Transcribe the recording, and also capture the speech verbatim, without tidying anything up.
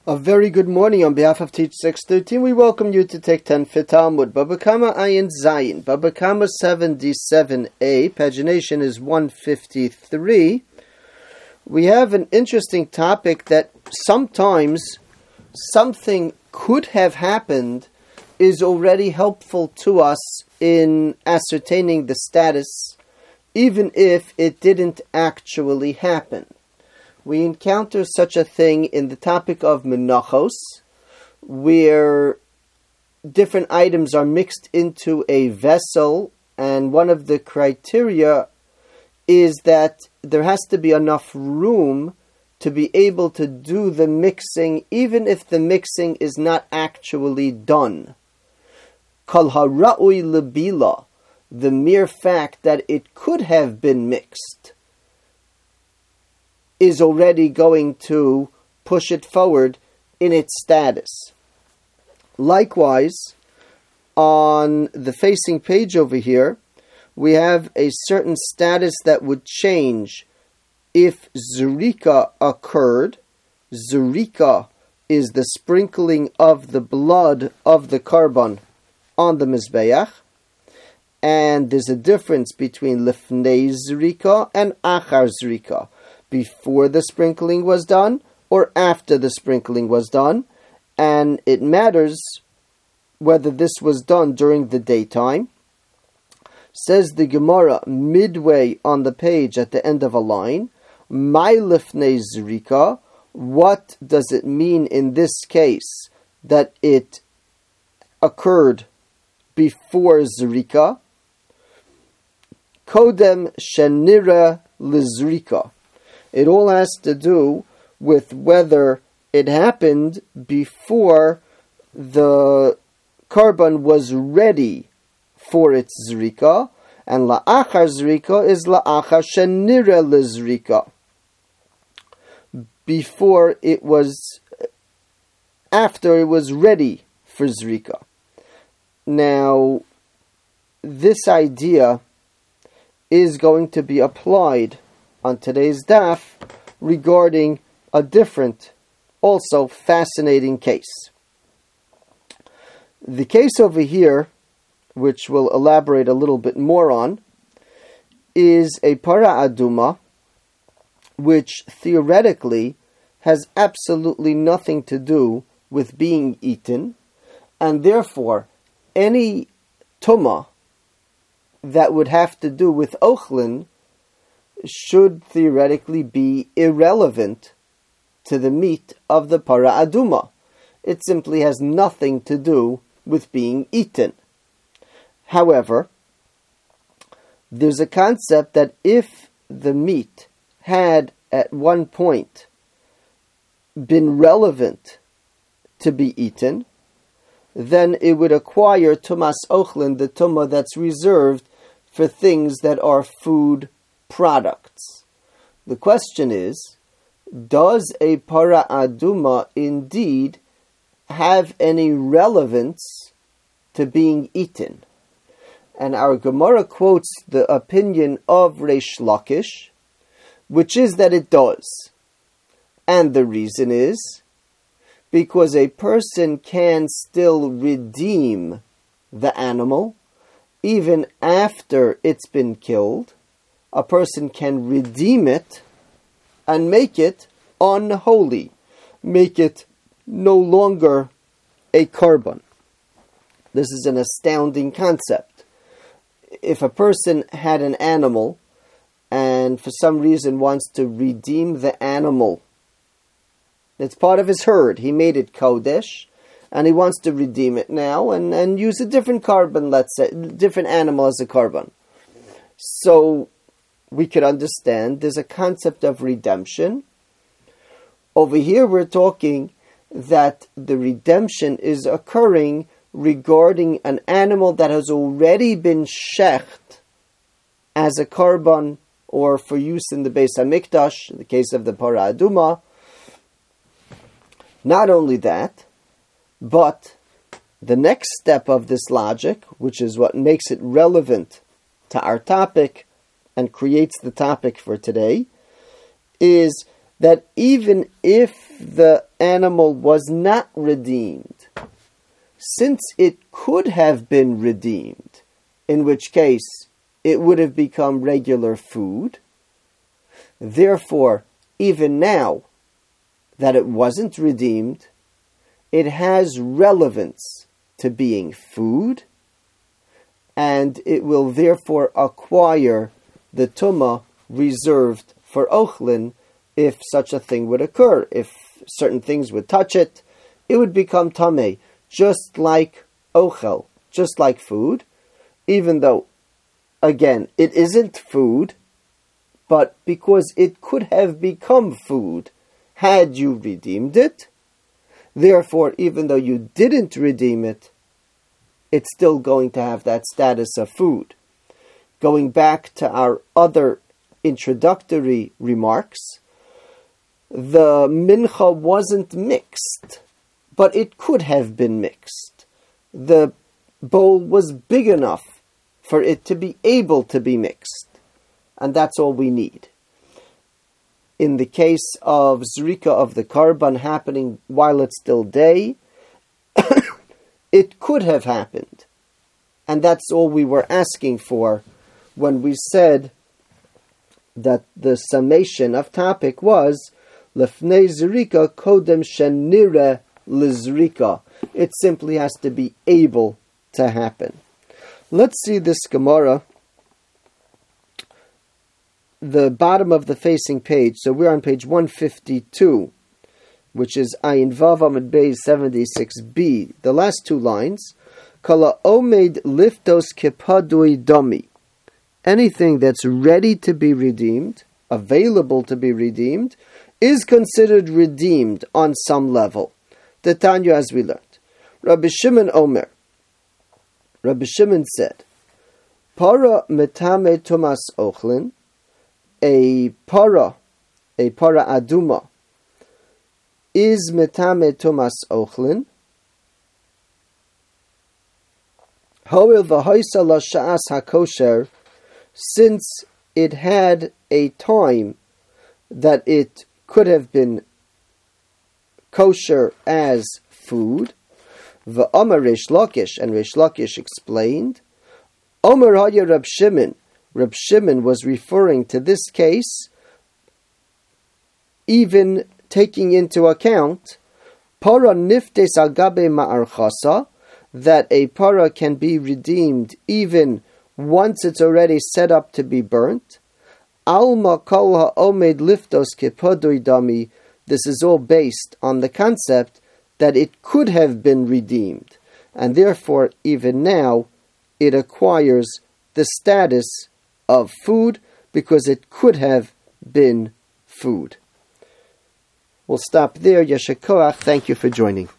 A very good morning on behalf of Teach six thirteen. We welcome you to take ten for Talmud. Baba Kama Ayin Zayin. Baba Kama seventy-seven A. Pagination is one fifty-three. We have an interesting topic that sometimes something could have happened is already helpful to us in ascertaining the status, even if it didn't actually happen. We encounter such a thing in the topic of menachos, where different items are mixed into a vessel, and one of the criteria is that there has to be enough room to be able to do the mixing, even if the mixing is not actually done. Kol hara'ui lebila, the mere fact that it could have been mixed, is already going to push it forward in its status. Likewise, on the facing page over here, we have a certain status that would change if zurika occurred. Zurika is the sprinkling of the blood of the korban on the mizbeach, and there's a difference between lifnei zurika and achar zurika, before the sprinkling was done or after the sprinkling was done, and it matters whether this was done during the daytime. Says the Gemara midway on the page at the end of a line, my lifnei zrika, what does it mean in this case that it occurred before zrika? Kodem shenira lizrika. It all has to do with whether it happened before the korban was ready for its zrika, and la'achar zrika is la'achar shenira lezrika, before it was, after it was ready for zrika. Now, this idea is going to be applied on today's daf regarding a different, also fascinating case. The case over here, which we'll elaborate a little bit more on, is a para aduma, which theoretically has absolutely nothing to do with being eaten, and therefore any tumah that would have to do with ochlin should theoretically be irrelevant to the meat of the para aduma. It simply has nothing to do with being eaten. However, there's a concept that if the meat had at one point been relevant to be eaten, then it would acquire tumas ochlin, the tumah that's reserved for things that are food products. The question is, does a para aduma indeed have any relevance to being eaten? And our Gemara quotes the opinion of Reish Lakish, which is that it does. And the reason is because a person can still redeem the animal even after it's been killed. A person can redeem it and make it unholy, make it no longer a korban. This is an astounding concept. If a person had an animal and for some reason wants to redeem the animal, it's part of his herd, he made it kodesh, and he wants to redeem it now and, and use a different korban, let's say, different animal as a korban. So we could understand there's a concept of redemption. Over here we're talking that the redemption is occurring regarding an animal that has already been shecht as a korban or for use in the Beis HaMikdash, in the case of the para aduma. Not only that, but the next step of this logic, which is what makes it relevant to our topic and creates the topic for today, is that even if the animal was not redeemed, since it could have been redeemed, in which case it would have become regular food, therefore, even now that it wasn't redeemed, it has relevance to being food, and it will therefore acquire the tumah reserved for ochlin if such a thing would occur. If certain things would touch it, it would become tameh, just like ochel, just like food, even though, again, it isn't food, but because it could have become food had you redeemed it, therefore, even though you didn't redeem it, it's still going to have that status of food. Going back to our other introductory remarks, the mincha wasn't mixed, but it could have been mixed. The bowl was big enough for it to be able to be mixed, and that's all we need. In the case of zrika of the karban happening while it's still day, it could have happened. And that's all we were asking for when we said that the summation of topic was lefnei zrika kodem shenire lizrika. It simply has to be able to happen. Let's see this Gemara, the bottom of the facing page. So we're on page one fifty-two, which is Ayin Vav Amud Beis seventy-six b. The last two lines, Kala Omed Liftos Kepadui Domi. Anything that's ready to be redeemed, available to be redeemed, is considered redeemed on some level. The Tanya, as we learned. Rabbi Shimon Omer. Rabbi Shimon said, Para metame tumas ochlin, a para, a para aduma, is metame tumas ochlin. Hoil v'hoisa lasha'as hakosher, since it had a time that it could have been kosher as food. V'Omer Reish Lakish, and Reish Lakish explained, Omer Haya Rab Shimon. Rab Shimon was referring to this case, even taking into account para niftes agabe ma'archasa, that a para can be redeemed even once it's already set up to be burnt. Alma kol ha'omed liftos kepodoi dami. This is all based on the concept that it could have been redeemed, and therefore even now it acquires the status of food because it could have been food. We'll stop there. Yesher Koach. Thank you for joining.